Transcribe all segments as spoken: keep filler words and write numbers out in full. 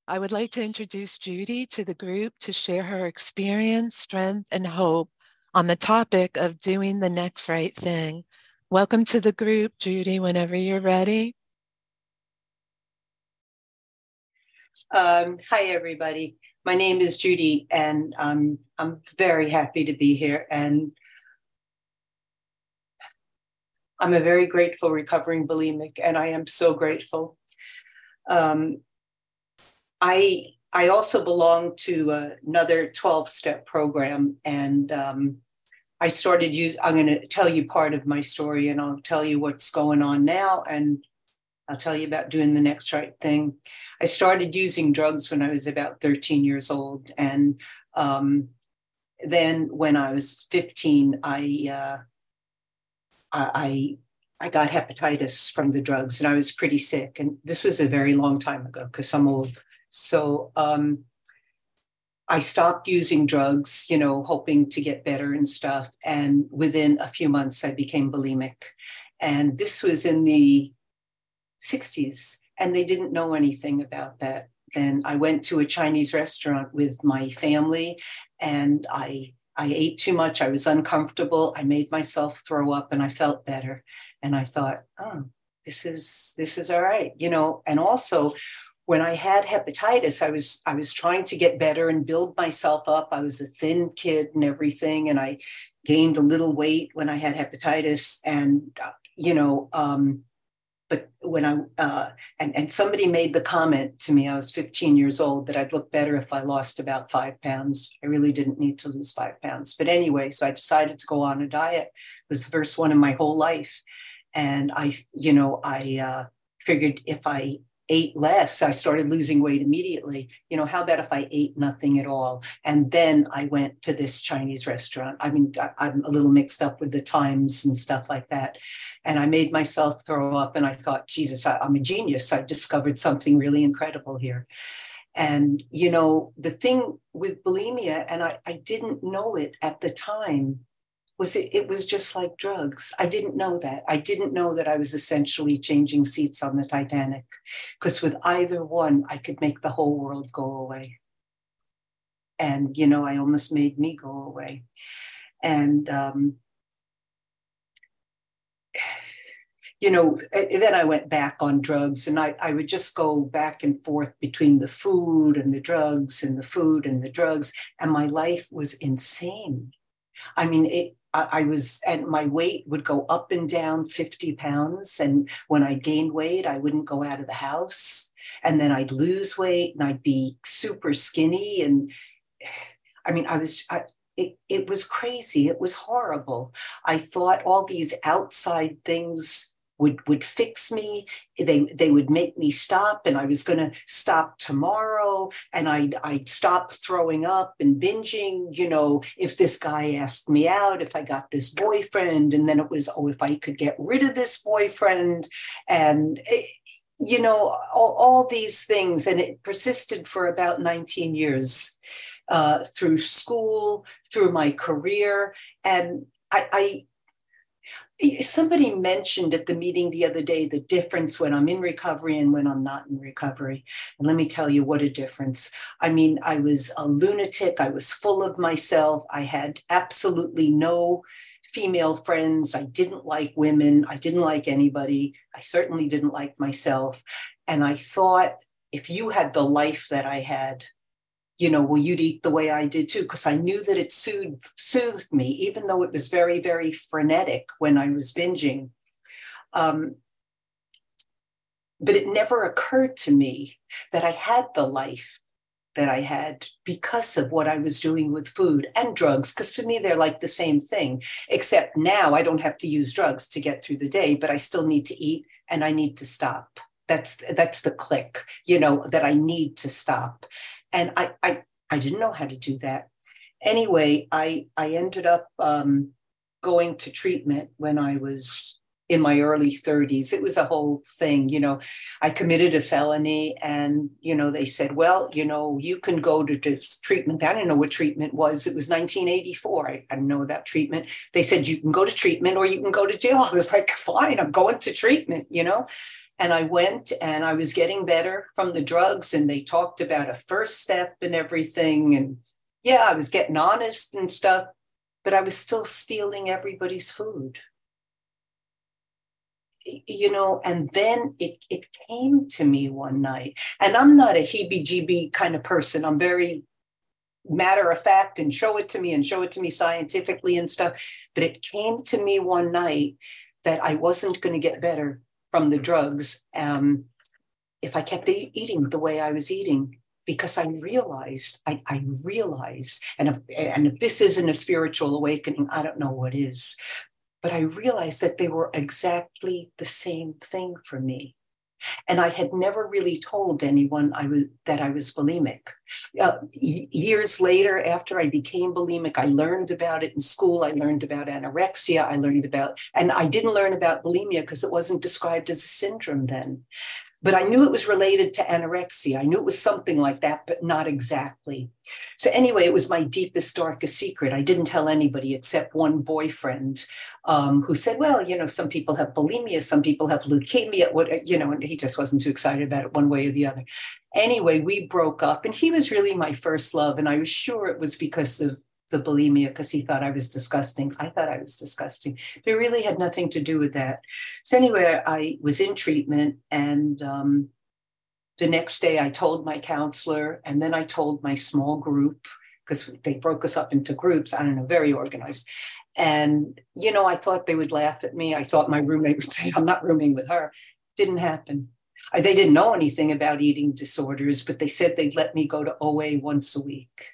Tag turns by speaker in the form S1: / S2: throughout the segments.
S1: I would like to introduce Judy to the group to share her experience, strength, and hope on the topic of doing the next right thing. Welcome to the group, Judy, whenever you're ready.
S2: Um, hi, everybody. My name is Judy, and um, I'm very happy to be here. And I'm a very grateful recovering bulimic, and I am so grateful. Um, I I also belong to uh, another twelve-step program, and um, I started use. I'm going to tell you part of my story, and I'll tell you what's going on now, and I'll tell you about doing the next right thing. I started using drugs when I was about thirteen years old, and um, then when I was fifteen, I uh, I I got hepatitis from the drugs, and I was pretty sick. And this was a very long time ago because I'm old. So um, I stopped using drugs, you know, hoping to get better and stuff. And within a few months, I became bulimic. And this was in the sixties, and they didn't know anything about that. Then I went to a Chinese restaurant with my family, and I I ate too much. I was uncomfortable. I made myself throw up, and I felt better. And I thought, oh, this is this is all right, you know. And also, when I had hepatitis, I was I was trying to get better and build myself up. I was a thin kid and everything, and I gained a little weight when I had hepatitis. And uh, you know, um, but when I uh, and and somebody made the comment to me, I was fifteen years old, that I'd look better if I lost about five pounds. I really didn't need to lose five pounds, but anyway, so I decided to go on a diet. It was the first one in my whole life, and I, you know, I uh, figured if I ate less, I started losing weight immediately. You know, how about if I ate nothing at all? And then I went to this Chinese restaurant. I mean, I, I'm a little mixed up with the times and stuff like that. And I made myself throw up, and I thought, Jesus, I, I'm a genius. I discovered something really incredible here. And, you know, the thing with bulimia, and I, I didn't know it at the time, was it, it was just like drugs. I didn't know that. I didn't know that I was essentially changing seats on the Titanic, because with either one, I could make the whole world go away. And, you know, I almost made me go away. And, um, you know, then I went back on drugs, and I, I would just go back and forth between the food and the drugs and the food and the drugs. And my life was insane. I mean, it, I was, and my weight would go up and down fifty pounds. And when I gained weight, I wouldn't go out of the house. And then I'd lose weight and I'd be super skinny. And I mean, I was, I, it, it was crazy. It was horrible. I thought all these outside things would, would fix me. They, they would make me stop, and I was going to stop tomorrow, and I'd, I'd stop throwing up and binging, you know, if this guy asked me out, if I got this boyfriend, and then it was, oh, if I could get rid of this boyfriend, and, it, you know, all, all these things. And it persisted for about nineteen years, uh, through school, through my career. And I, I somebody mentioned at the meeting the other day the difference when I'm in recovery and when I'm not in recovery. And let me tell you what a difference. I mean, I was a lunatic. I was full of myself. I had absolutely no female friends. I didn't like women. I didn't like anybody. I certainly didn't like myself. And I thought, if you had the life that I had, you know, well, you'd eat the way I did too, because I knew that it soothed, soothed me, even though it was very, very frenetic when I was binging. Um, but it never occurred to me that I had the life that I had because of what I was doing with food and drugs, because to me, they're like the same thing, except now I don't have to use drugs to get through the day, but I still need to eat and I need to stop. That's, that's the click, you know, that I need to stop. And I, I, I didn't know how to do that. Anyway, I, I ended up um, going to treatment when I was in my early thirties. It was a whole thing, you know. I committed a felony, and, you know, they said, well, you know, you can go to this treatment. I didn't know what treatment was. It was nineteen eighty-four. I, I didn't know about treatment. They said, you can go to treatment or you can go to jail. I was like, fine, I'm going to treatment, you know. And I went and I was getting better from the drugs, and they talked about a first step and everything. And yeah, I was getting honest and stuff, but I was still stealing everybody's food. You know, and then it, it came to me one night, and I'm not a heebie-jeebie kind of person. I'm very matter of fact and show it to me and show it to me scientifically and stuff. But it came to me one night that I wasn't going to get better from the drugs um, if I kept e- eating the way I was eating, because I realized, I, I realized, and if, and if this isn't a spiritual awakening, I don't know what is, but I realized that they were exactly the same thing for me. And I had never really told anyone I was, that I was bulimic. Uh, years later, after I became bulimic, I learned about it in school. I learned about anorexia. I learned about, and I didn't learn about bulimia because it wasn't described as a syndrome then. But I knew it was related to anorexia. I knew it was something like that, but not exactly. So anyway, it was my deepest, darkest secret. I didn't tell anybody except one boyfriend um, who said, well, you know, some people have bulimia, some people have leukemia, what, you know, and he just wasn't too excited about it one way or the other. Anyway, we broke up, and he was really my first love. And I was sure it was because of the bulimia, because he thought I was disgusting. I thought I was disgusting. But it really had nothing to do with that. So anyway, I was in treatment, and um, the next day I told my counselor, and then I told my small group, because they broke us up into groups, I don't know, very organized. And, you know, I thought they would laugh at me. I thought my roommate would say, I'm not rooming with her. Didn't happen. I, they didn't know anything about eating disorders, but they said they'd let me go to O A once a week.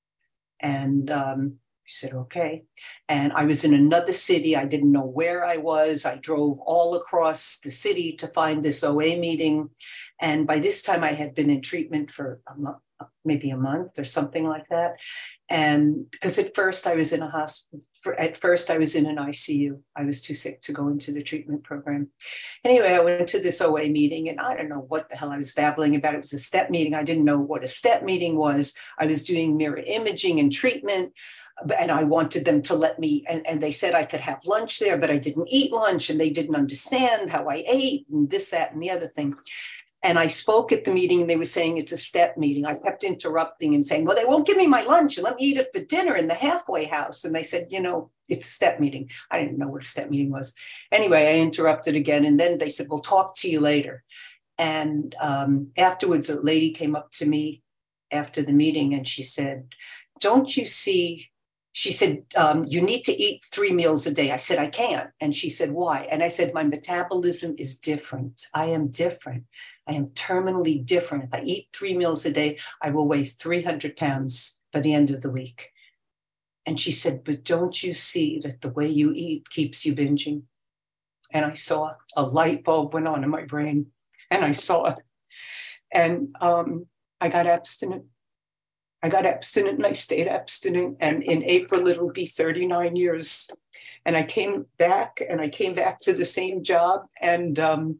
S2: And um, I said, okay. And I was in another city. I didn't know where I was. I drove all across the city to find this O A meeting. And by this time I had been in treatment for a month, maybe a month or something like that. And because at first I was in a hospital, at first I was in an I C U. I was too sick to go into the treatment program. Anyway, I went to this O A meeting, and I don't know what the hell I was babbling about. It was a STEP meeting. I didn't know what a STEP meeting was. I was doing mirror imaging and treatment, and I wanted them to let me, and, and they said I could have lunch there, but I didn't eat lunch, and they didn't understand how I ate and this, that, and the other thing. And I spoke at the meeting, and they were saying it's a STEP meeting. I kept interrupting and saying, well, they won't give me my lunch and let me eat it for dinner in the halfway house. And they said, you know, it's a STEP meeting. I didn't know what a STEP meeting was. Anyway, I interrupted again. And then they said, we'll talk to you later. And um, afterwards, a lady came up to me after the meeting, and she said, don't you see, she said, um, you need to eat three meals a day. I said, I can't. And she said, why? And I said, my metabolism is different. I am different. I am terminally different. If I eat three meals a day, I will weigh three hundred pounds by the end of the week. And she said, but don't you see that the way you eat keeps you binging? And I saw a light bulb went on in my brain, and I saw it. And um, I got abstinent. I got abstinent, and I stayed abstinent. And in April, it'll be thirty-nine years. And I came back, and I came back to the same job. And um,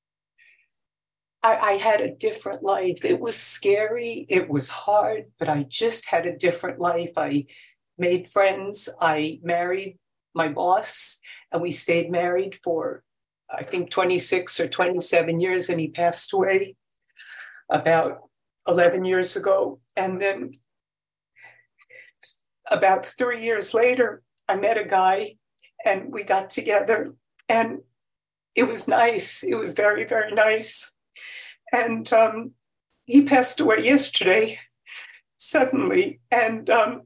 S2: I, I had a different life. It was scary. It was hard, but I just had a different life. I made friends. I married my boss, and we stayed married for, I think, twenty-six or twenty-seven years. And he passed away about eleven years ago. And then about three years later, I met a guy, and we got together, and it was nice. It was very, very nice. And um, he passed away yesterday, suddenly. And um,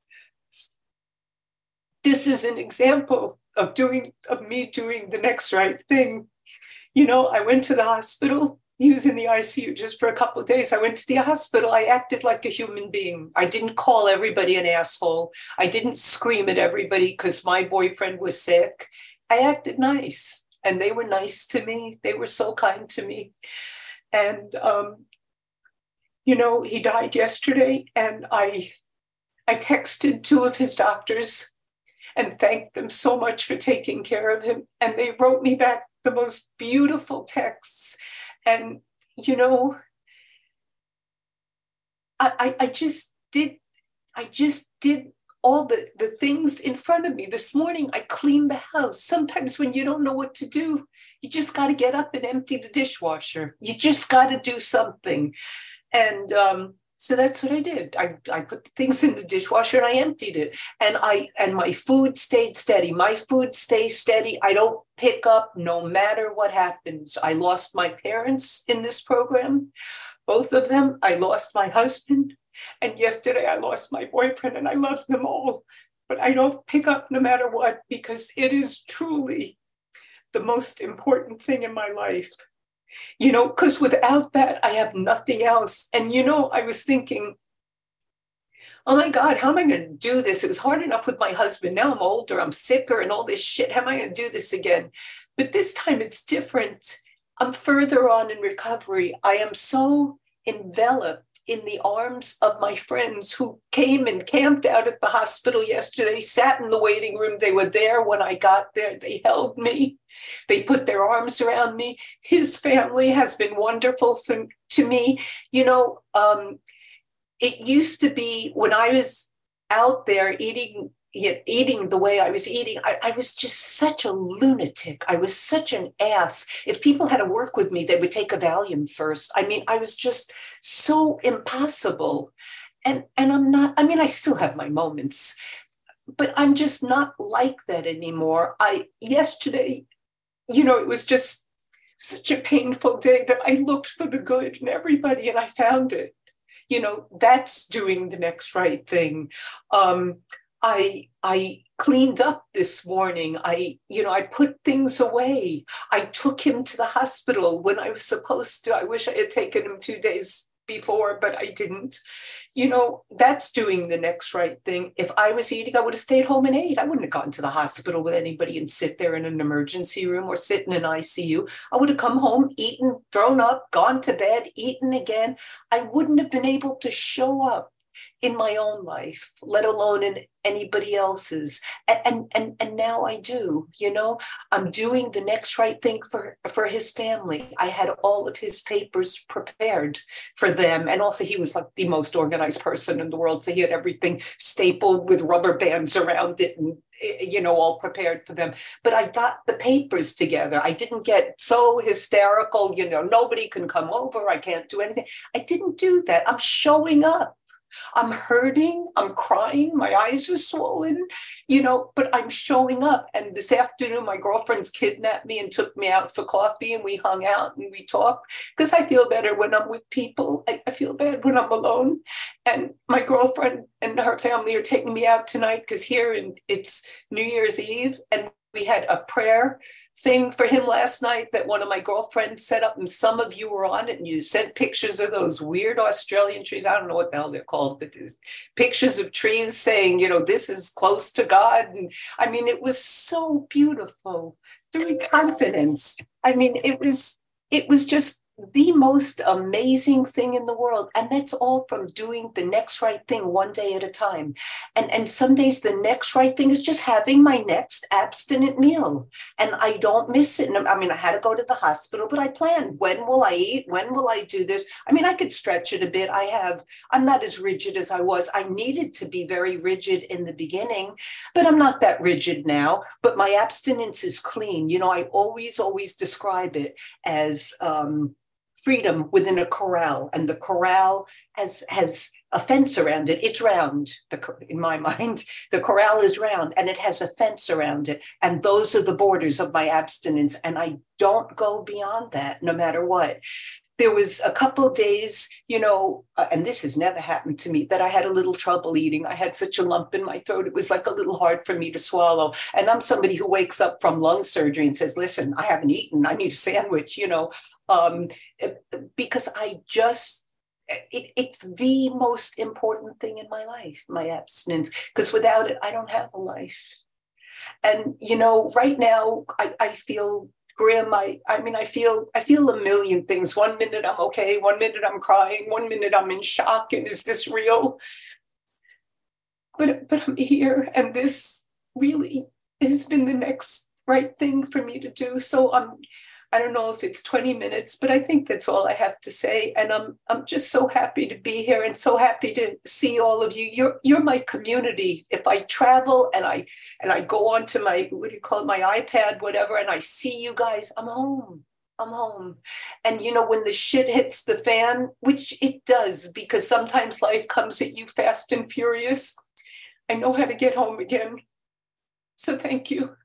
S2: this is an example of doing, of me doing the next right thing. You know, I went to the hospital. He was in the I C U just for a couple of days. I went to the hospital. I acted like a human being. I didn't call everybody an asshole. I didn't scream at everybody because my boyfriend was sick. I acted nice, and they were nice to me. They were so kind to me. And, um, you know, he died yesterday, and I, I texted two of his doctors and thanked them so much for taking care of him. And they wrote me back the most beautiful texts. And, you know, I, I, I just did, I just did all the, the things in front of me. This morning, I cleaned the house. Sometimes when you don't know what to do, you just got to get up and empty the dishwasher. You just got to do something. And um, so that's what I did. I, I put the things in the dishwasher and I emptied it. And I and my food stayed steady. My food stays steady. I don't pick up no matter what happens. I lost my parents in this program, both of them. I lost my husband. And yesterday I lost my boyfriend, and I love them all. But I don't pick up no matter what, because it is truly the most important thing in my life. You know, because without that, I have nothing else. And, you know, I was thinking, oh my God, how am I going to do this? It was hard enough with my husband. Now I'm older, I'm sicker and all this shit. How am I going to do this again? But this time it's different. I'm further on in recovery. I am so enveloped in the arms of my friends who came and camped out at the hospital yesterday, sat in the waiting room. They were there when I got there. They held me. They put their arms around me. His family has been wonderful for, to me. You know, um, it used to be when I was out there eating eating the way I was eating, I, I was just such a lunatic. I was such an ass. If people had to work with me, they would take a Valium first. I mean, I was just so impossible. And, and I'm not, I mean, I still have my moments, but I'm just not like that anymore. I, yesterday, you know, it was just such a painful day that I looked for the good in everybody and I found it. You know, that's doing the next right thing. Um, I I cleaned up this morning. I, you know, I put things away. I took him to the hospital when I was supposed to. I wish I had taken him two days before, but I didn't. You know, that's doing the next right thing. If I was eating, I would have stayed home and ate. I wouldn't have gone to the hospital with anybody and sit there in an emergency room or sit in an I C U. I would have come home, eaten, thrown up, gone to bed, eaten again. I wouldn't have been able to show up in my own life, let alone in anybody else's. And, and, and, and now I do, you know, I'm doing the next right thing for, for his family. I had all of his papers prepared for them. And also he was like the most organized person in the world. So he had everything stapled with rubber bands around it and, you know, all prepared for them. But I got the papers together. I didn't get so hysterical, you know, nobody can come over. I can't do anything. I didn't do that. I'm showing up. I'm hurting, I'm crying, my eyes are swollen, you know, but I'm showing up. And this afternoon, my girlfriends kidnapped me and took me out for coffee, and we hung out and we talked, because I feel better when I'm with people. I, I feel bad when I'm alone. And my girlfriend and her family are taking me out tonight, because here in, it's New Year's Eve, and we had a prayer thing for him last night that one of my girlfriends set up, and some of you were on it, and you sent pictures of those weird Australian trees. I don't know what the hell they're called, but there's pictures of trees saying, you know, this is close to God. And I mean, it was so beautiful. Three continents. I mean, it was, it was just the most amazing thing in the world. And that's all from doing the next right thing one day at a time. And, and some days the next right thing is just having my next abstinent meal. And I don't miss it. And I mean, I had to go to the hospital, but I planned, when will I eat? When will I do this? I mean, I could stretch it a bit. I have, I'm not as rigid as I was. I needed to be very rigid in the beginning, but I'm not that rigid now. But my abstinence is clean. You know, I always, always describe it as, um, freedom within a corral, and the corral has has a fence around it. It's round. The, in my mind, the corral is round, and it has a fence around it, and those are the borders of my abstinence. And I don't go beyond that, no matter what. There was a couple of days, you know, uh, and this has never happened to me, that I had a little trouble eating. I had such a lump in my throat. It was like a little hard for me to swallow. And I'm somebody who wakes up from lung surgery and says, listen, I haven't eaten. I need a sandwich, you know, um, because I just, it, it's the most important thing in my life, my abstinence, because without it, I don't have a life. And, you know, right now, I, I feel grim. I, I mean, I feel, I feel a million things. One minute I'm okay. One minute I'm crying. One minute I'm in shock. And is this real? But, but I'm here, and this really has been the next right thing for me to do. So I'm, I don't know if it's twenty minutes, but I think that's all I have to say. And I'm I'm just so happy to be here and so happy to see all of you. You're you're my community. If I travel and I and I go onto my, what do you call it, my iPad, whatever, and I see you guys, I'm home. I'm home. And you know, when the shit hits the fan, which it does, because sometimes life comes at you fast and furious, I know how to get home again. So thank you.